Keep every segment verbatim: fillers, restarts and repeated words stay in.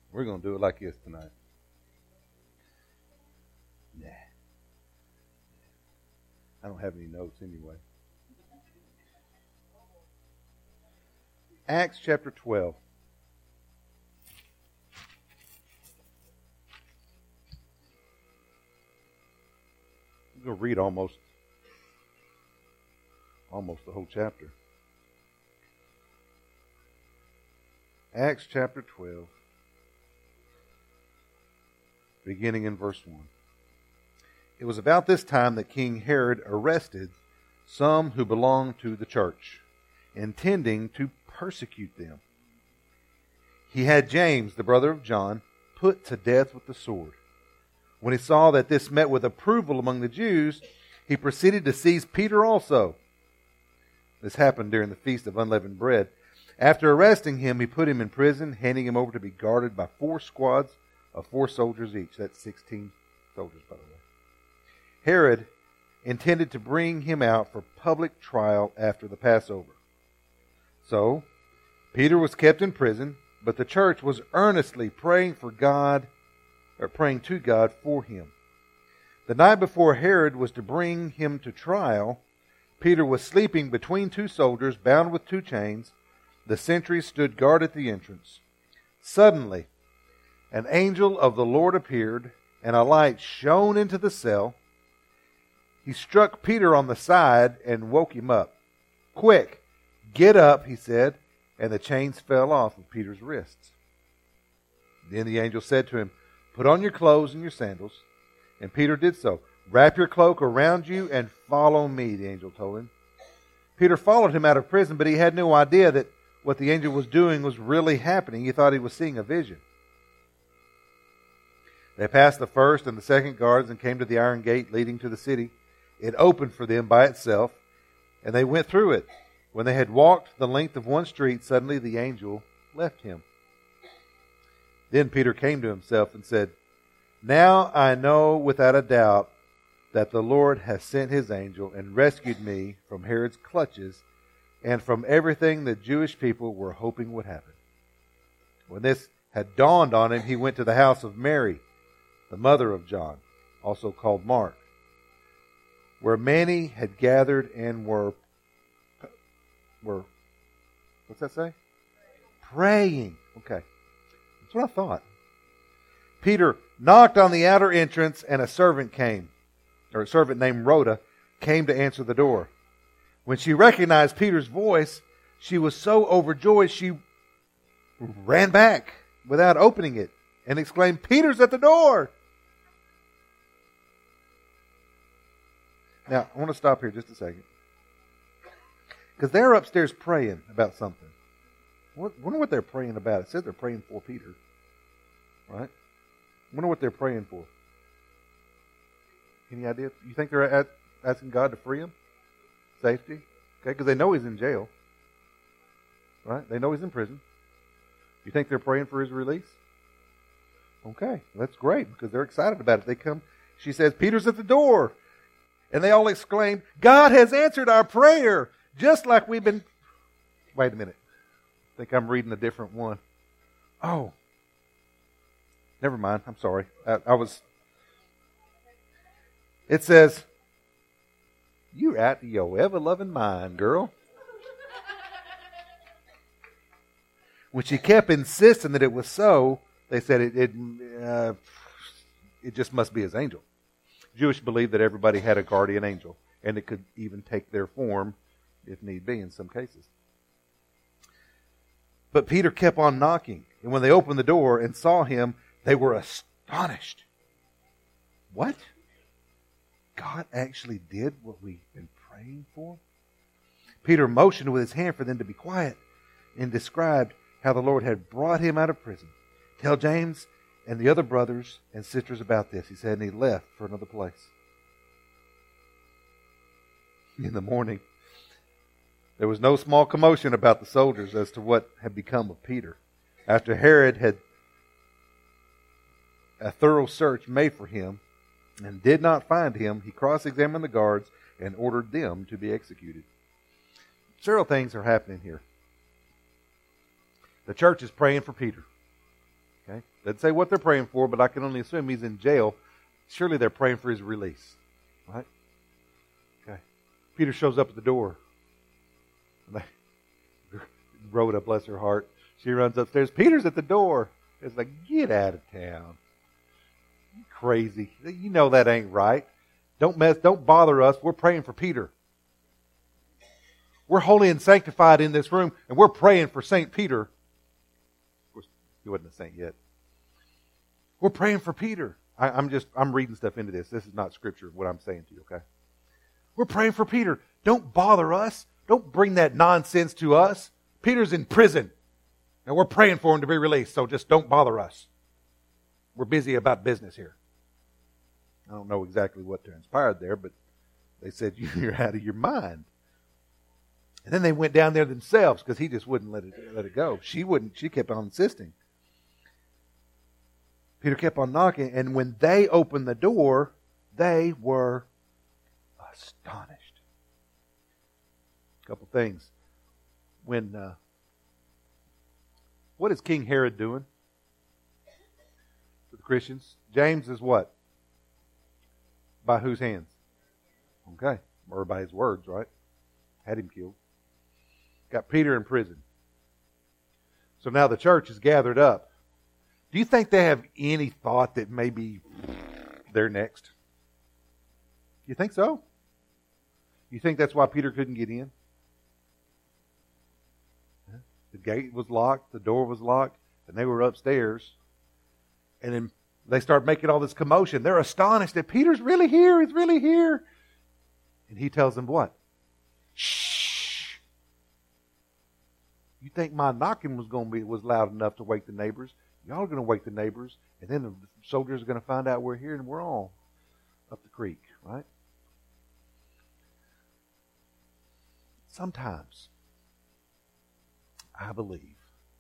We're going to do it like this tonight. Nah. I don't have any notes anyway. Acts chapter twelve. I'm going to read almost, almost the whole chapter. Acts chapter twelve, beginning in verse one. It was about this time that King Herod arrested some who belonged to the church, intending to persecute them. He had James, the brother of John, put to death with the sword. When he saw that this met with approval among the Jews, he proceeded to seize Peter also. This happened during the Feast of Unleavened Bread. After arresting him, he put him in prison, handing him over to be guarded by four squads of four soldiers each. That's sixteen soldiers, by the way. Herod intended to bring him out for public trial after the Passover. So, Peter was kept in prison, but the church was earnestly praying for God, or praying to God for him. The night before Herod was to bring him to trial, Peter was sleeping between two soldiers, bound with two chains. The sentries stood guard at the entrance. Suddenly, an angel of the Lord appeared, and a light shone into the cell. He struck Peter on the side and woke him up. "Quick, get up," he said, and the chains fell off of Peter's wrists. Then the angel said to him, "Put on your clothes and your sandals." And Peter did so. "Wrap your cloak around you and follow me," the angel told him. Peter followed him out of prison, but he had no idea that what the angel was doing was really happening. He thought he was seeing a vision. They passed the first and the second guards and came to the iron gate leading to the city. It opened for them by itself, and they went through it. When they had walked the length of one street, suddenly the angel left him. Then Peter came to himself and said, "Now I know without a doubt that the Lord has sent his angel and rescued me from Herod's clutches and from everything the Jewish people were hoping would happen." When this had dawned on him, he went to the house of Mary, the mother of John, also called Mark, where many had gathered and were, were what's that say? Praying. Okay. That's what I thought. Peter knocked on the outer entrance, and a servant came, or a servant named Rhoda, came to answer the door. When she recognized Peter's voice, she was so overjoyed she ran back without opening it and exclaimed, "Peter's at the door!" Now, I want to stop here just a second. Because they're upstairs praying about something. I wonder what they're praying about. It says they're praying for Peter. Right? I wonder what they're praying for. Any idea? You think they're at, asking God to free him? Safety? Okay, because they know he's in jail. Right? They know he's in prison. You think they're praying for his release? Okay, that's great because they're excited about it. They come, she says, "Peter's at the door." And they all exclaimed, "God has answered our prayer, just like we've been..." Wait a minute. I think I'm reading a different one. Oh. Never mind. I'm sorry. I, I was... It says, "You're out of your ever-loving mind, girl." When she kept insisting that it was so, they said it it, uh, it just must be his angel. Jewish believed that everybody had a guardian angel, and it could even take their form, if need be, in some cases. But Peter kept on knocking, and when they opened the door and saw him, they were astonished. What? God actually did what we've been praying for? Peter motioned with his hand for them to be quiet and described how the Lord had brought him out of prison. "Tell James and the other brothers and sisters about this," he said, and he left for another place. In the morning, there was no small commotion about the soldiers as to what had become of Peter. After Herod had a thorough search made for him and did not find him, he cross-examined the guards and ordered them to be executed. Several things are happening here. The church is praying for Peter. Okay? Doesn't say what they're praying for, but I can only assume he's in jail. Surely they're praying for his release. Right? Okay. Peter shows up at the door. Rhoda, bless her heart, she runs upstairs. Peter's at the door. It's like, get out of town. You crazy. You know that ain't right. Don't mess, don't bother us. We're praying for Peter. We're holy and sanctified in this room, and we're praying for Saint Peter. Of course, he wasn't a saint yet. We're praying for Peter. I, I'm just, I'm reading stuff into this. This is not scripture, what I'm saying to you, okay? We're praying for Peter. Don't bother us. Don't bring that nonsense to us. Peter's in prison, and we're praying for him to be released, so just don't bother us. We're busy about business here. I don't know exactly what transpired there, but they said, you're out of your mind. And then they went down there themselves because he just wouldn't let it, let it go. She wouldn't. She kept on insisting. Peter kept on knocking, and when they opened the door, they were astonished. A couple things. When uh, what is King Herod doing for the Christians? James is what? By whose hands? Okay. Or by his words, right? Had him killed. Got Peter in prison. So now the church is gathered up. Do you think they have any thought that maybe they're next? You think so? You think that's why Peter couldn't get in? The gate was locked, the door was locked, and they were upstairs. And then they start making all this commotion. They're astonished that Peter's really here, he's really here. And he tells them what? Shh. You think my knocking was going to be was loud enough to wake the neighbors? Y'all are going to wake the neighbors, and then the soldiers are going to find out we're here, and we're all up the creek, right? Sometimes I believe.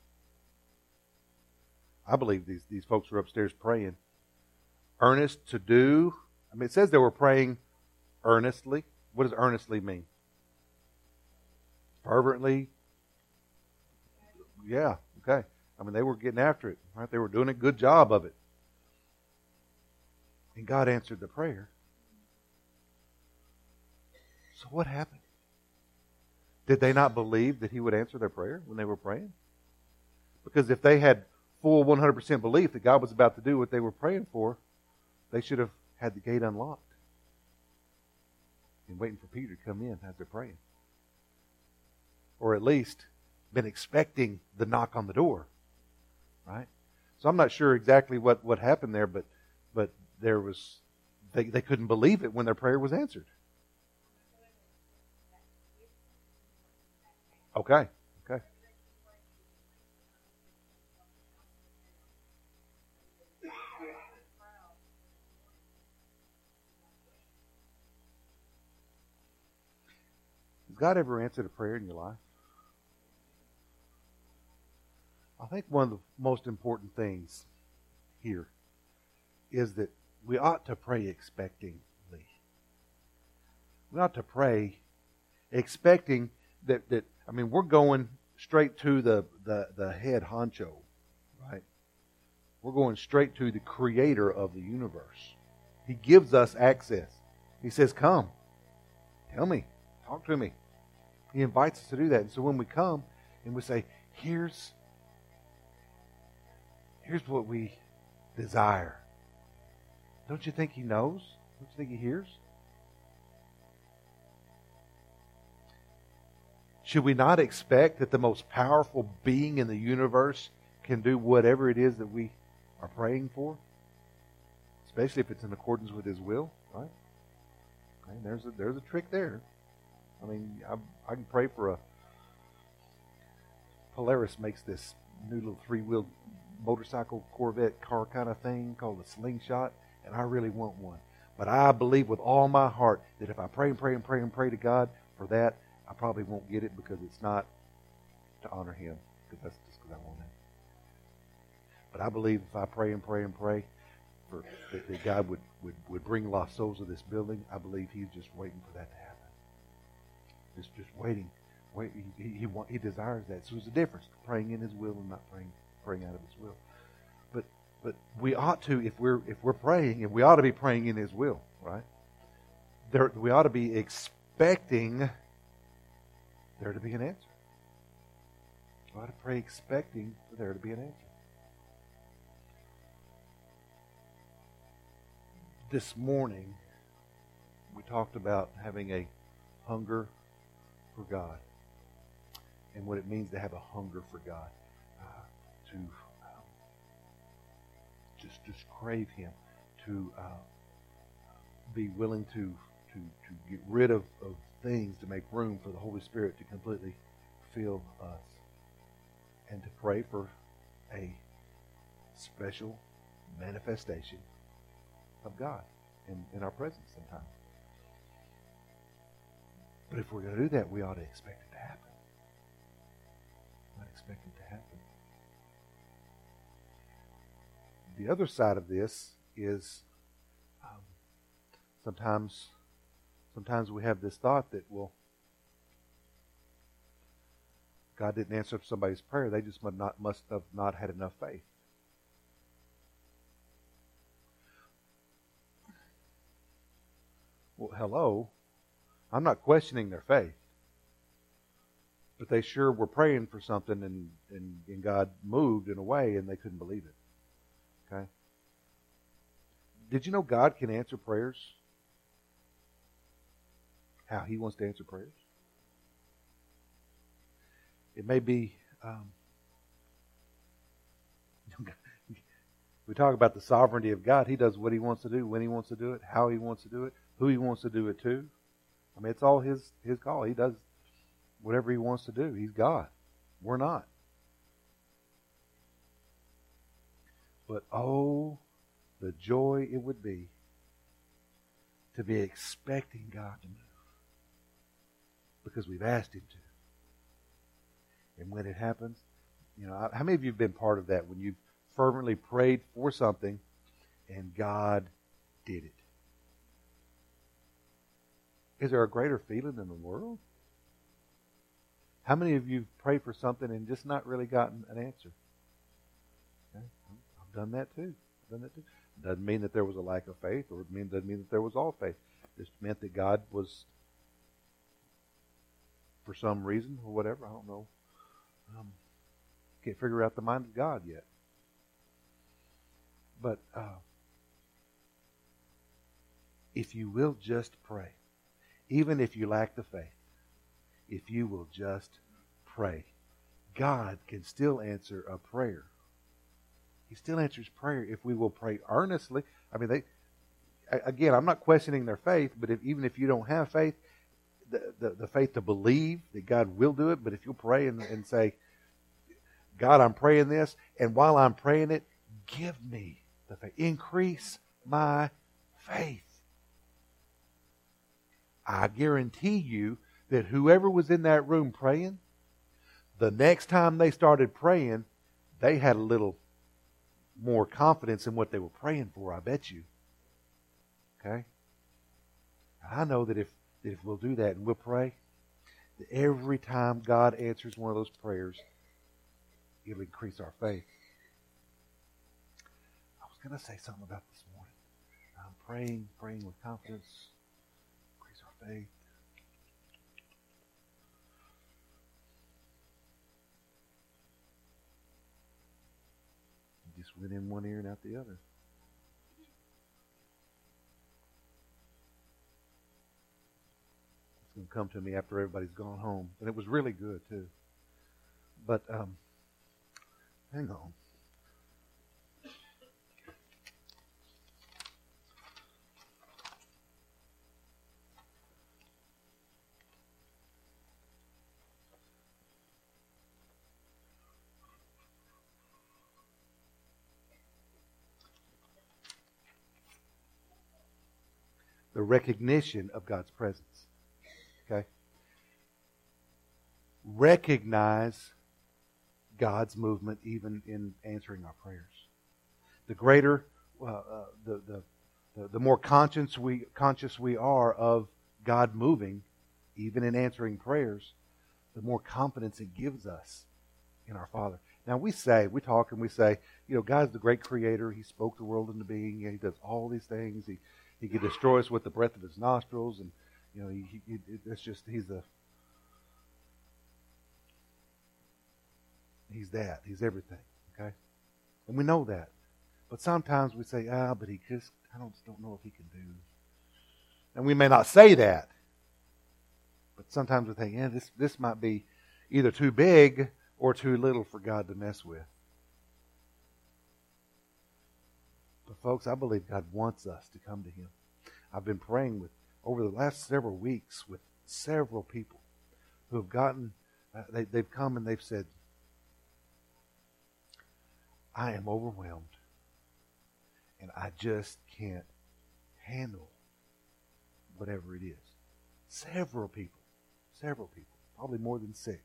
I believe these, these folks were upstairs praying. Earnest to do. I mean, it says they were praying earnestly. What does earnestly mean? Fervently. Yeah, okay. I mean, they were getting after it. Right? They were doing a good job of it. And God answered the prayer. So what happened? Did they not believe that He would answer their prayer when they were praying? Because if they had full one hundred percent belief that God was about to do what they were praying for, they should have had the gate unlocked and waiting for Peter to come in as they're praying. Or at least been expecting the knock on the door. Right? So I'm not sure exactly what, what happened there, but but there was they, they couldn't believe it when their prayer was answered. Okay. Okay. Has God ever answered a prayer in your life? I think one of the most important things here is that we ought to pray expectingly. We ought to pray expecting that, that I mean, we're going straight to the, the, the head honcho, right? We're going straight to the creator of the universe. He gives us access. He says, come, tell me, talk to me. He invites us to do that. And so when we come and we say, here's, here's what we desire. Don't you think He knows? Don't you think He hears? Should we not expect that the most powerful being in the universe can do whatever it is that we are praying for? Especially if it's in accordance with His will, right? Okay, there's a, there's a trick there. I mean, I, I can pray for a... Polaris makes this new little three-wheel motorcycle Corvette car kind of thing called a Slingshot, and I really want one. But I believe with all my heart that if I pray and pray and pray and pray to God for that, I probably won't get it because it's not to honor Him, because that's just because I want it. But I believe if I pray and pray and pray for that, that God would, would, would bring lost souls to this building, I believe He's just waiting for that to happen. Just just waiting. Wait, he, he, he, want, he desires that. So there's a difference, praying in His will and not praying praying out of His will. But But we ought to, if we're if we're praying, and we ought to be praying in His will, right? There, we ought to be expecting there to be an answer. We ought to pray expecting for there to be an answer. This morning, we talked about having a hunger for God and what it means to have a hunger for God, uh, to um, just just crave Him, to uh, be willing to to to get rid of, of things to make room for the Holy Spirit to completely fill us, and to pray for a special manifestation of God in, in our presence sometimes. But if we're going to do that, we ought to expect it to happen. We ought to expect it to happen. The other side of this is um, sometimes sometimes we have this thought that, well, God didn't answer somebody's prayer. They just must not must have not had enough faith. Well, hello. I'm not questioning their faith. But they sure were praying for something, and, and, and God moved in a way and they couldn't believe it. Okay? Did you know God can answer prayers how He wants to answer prayers? It may be, um, we talk about the sovereignty of God. He does what He wants to do, when He wants to do it, how He wants to do it, who He wants to do it to. I mean, it's all His, His call. He does whatever He wants to do. He's God. We're not. But oh, the joy it would be to be expecting God to move, because we've asked Him to. And when it happens, you know, how many of you have been part of that, when you've fervently prayed for something and God did it? Is there a greater feeling in the world? How many of you have prayed for something and just not really gotten an answer? Okay? I've done that too. I've done that too. It doesn't mean that there was a lack of faith, or it doesn't mean that there was all faith. It just meant that God was, for some reason or whatever, I don't know, um, can't figure out the mind of God yet. But uh, if you will just pray, even if you lack the faith, if you will just pray, God can still answer a prayer. He still answers prayer if we will pray earnestly. I mean, they again, I'm not questioning their faith, but if, even if you don't have faith, the, the, the faith to believe that God will do it, but if you'll pray and, and say, God, I'm praying this, and while I'm praying it, give me the faith. Increase my faith. I guarantee you that whoever was in that room praying, the next time they started praying, they had a little more confidence in what they were praying for, I bet you. Okay? I know that if, that if we'll do that and we'll pray, that every time God answers one of those prayers, it'll increase our faith. I was going to say something about this morning. I'm praying, praying with confidence, increase our faith. Just went in one ear and out the other. It's going to come to me after everybody's gone home. And it was really good, too. But, um, hang on. The recognition of God's presence. Okay? Recognize God's movement even in answering our prayers. The greater, uh, uh, the, the the the more conscious we conscious we are of God moving, even in answering prayers, the more confidence it gives us in our Father. Now we say, we talk and we say, you know, God's the great creator. He spoke the world into being. He does all these things. He he can destroy us with the breath of his nostrils, and you know, he, he it's just he's the he's that. He's everything. Okay, and we know that. But sometimes we say, ah, but he just I don't don't know if he can do. And we may not say that, but sometimes we think, yeah, this this might be either too big or too little for God to mess with. But folks, I believe God wants us to come to him. I've been praying with over the last several weeks with several people who have gotten, uh, they, they've come and they've said, I am overwhelmed and I just can't handle whatever it is. Several people, several people, probably more than six.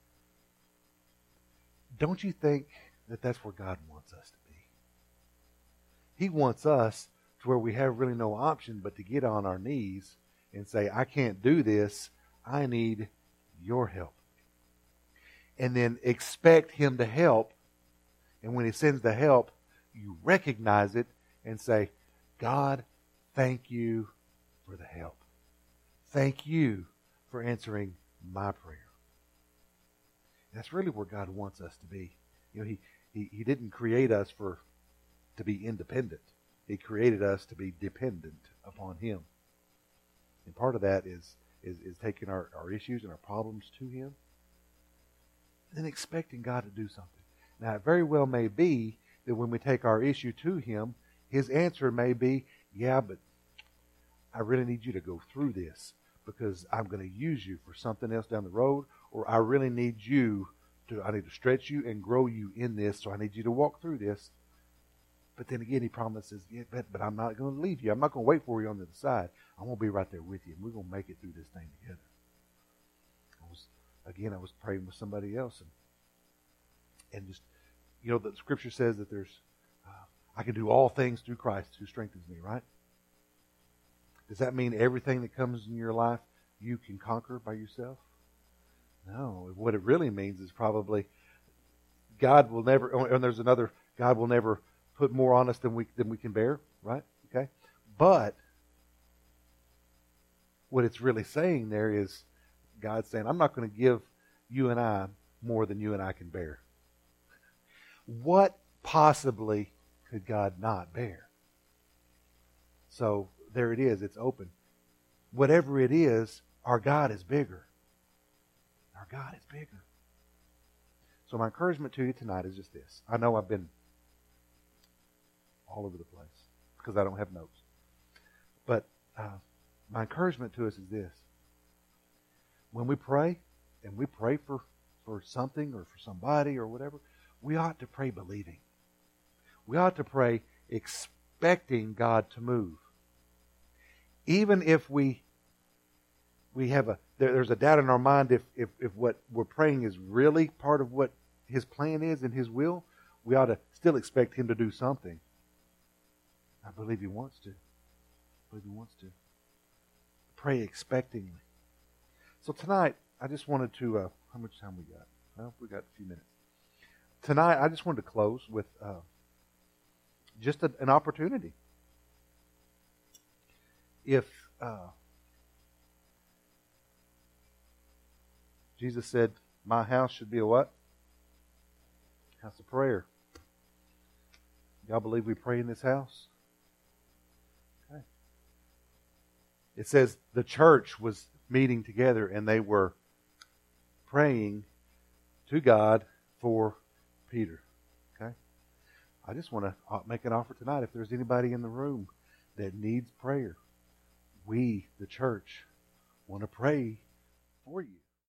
Don't you think that that's where God wants us to be? He wants us to where we have really no option but to get on our knees and say, I can't do this. I need your help. And then expect him to help. And when he sends the help, you recognize it and say, God, thank you for the help. Thank you for answering my prayer. That's really where God wants us to be. You know, he, he, he didn't create us for to be independent. He created us to be dependent upon him. And part of that is, is, is taking our, our issues and our problems to him and then expecting God to do something. Now, it very well may be that when we take our issue to him, his answer may be, yeah, but I really need you to go through this because I'm going to use you for something else down the road, or I really need you to, I need to stretch you and grow you in this, so I need you to walk through this. But then again, he promises, yeah, but, but I'm not going to leave you. I'm not going to wait for you on the other side. I'm going to be right there with you, and we're going to make it through this thing together. I was, again, I was praying with somebody else, and, and just, you know, the scripture says that there's, uh, I can do all things through Christ who strengthens me, right? Does that mean everything that comes in your life you can conquer by yourself? No. What it really means is probably God will never, and there's another, God will never put more on us than we than we can bear, right? Okay? But what it's really saying there is God saying, I'm not going to give you and I more than you and I can bear. What possibly could God not bear? So there it is. It's open. Whatever it is, our God is bigger. Our God is bigger. So my encouragement to you tonight is just this. I know I've been all over the place because I don't have notes. But uh, my encouragement to us is this. When we pray, and we pray for, for something or for somebody or whatever, we ought to pray believing. We ought to pray expecting God to move. Even if we we have a there, there's a doubt in our mind if, if if what we're praying is really part of what his plan is and his will, we ought to still expect him to do something. I believe he wants to. I believe he wants to. Pray expectingly. So tonight, I just wanted to, uh, how much time we got? Well, we got a few minutes. Tonight, I just wanted to close with uh, just a, an opportunity. If uh, Jesus said, my house should be a what? House of prayer. Y'all believe we pray in this house? Okay. It says the church was meeting together and they were praying to God for Peter. Okay? I just want to make an offer tonight. If there's anybody in the room that needs prayer, we, the church, want to pray for you.